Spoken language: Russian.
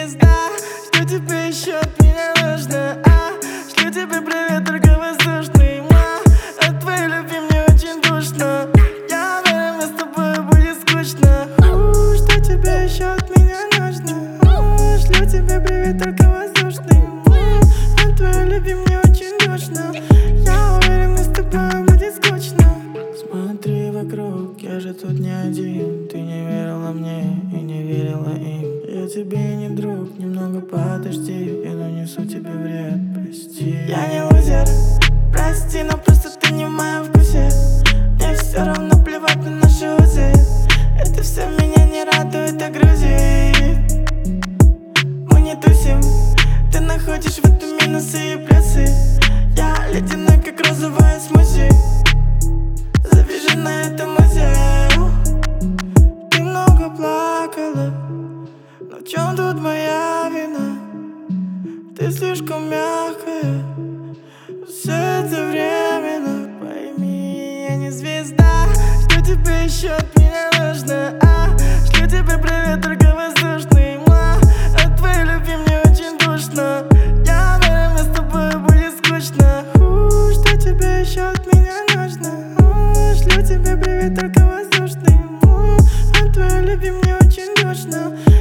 звезда. Что тебе еще от меня нужно? Шлю тебе привет, только воздушный. От твоей любви мне очень душно. Я уверен, мне с тобой будет скучно. Что тебе еще от меня нужно? Шлю тебе привет, только воздушный. От твоей любви мне очень душно. Я уверен, мне с тобой будет скучно. Смотри вокруг, я же тут не один. Ты не верила мне и не верила им. Я тебе не друг, немного подожди. Я нанесу тебе вред, прости. Я не лузер, прости, но просто ты не в моем вкусе. Мне все равно плевать на наши узы. Это все меня не радует, а грузит. Мы не тусим, ты находишь в этом минусы и плюсы. Я ледяной, как розовая смузи. Завяжи на этом музею. Ты много плакала, но в чем тут моя вина? Ты слишком мягкая, все это временно. Пойми, я не звезда. Что тебе еще от меня нужно? Шлю тебе привет, только воздушный. От твоей любви мне очень душно. Я уверен, мне с тобой будет скучно. Что тебе еще от меня нужно? Шлю тебе привет, только воздушный. От твоей любви мне очень душно.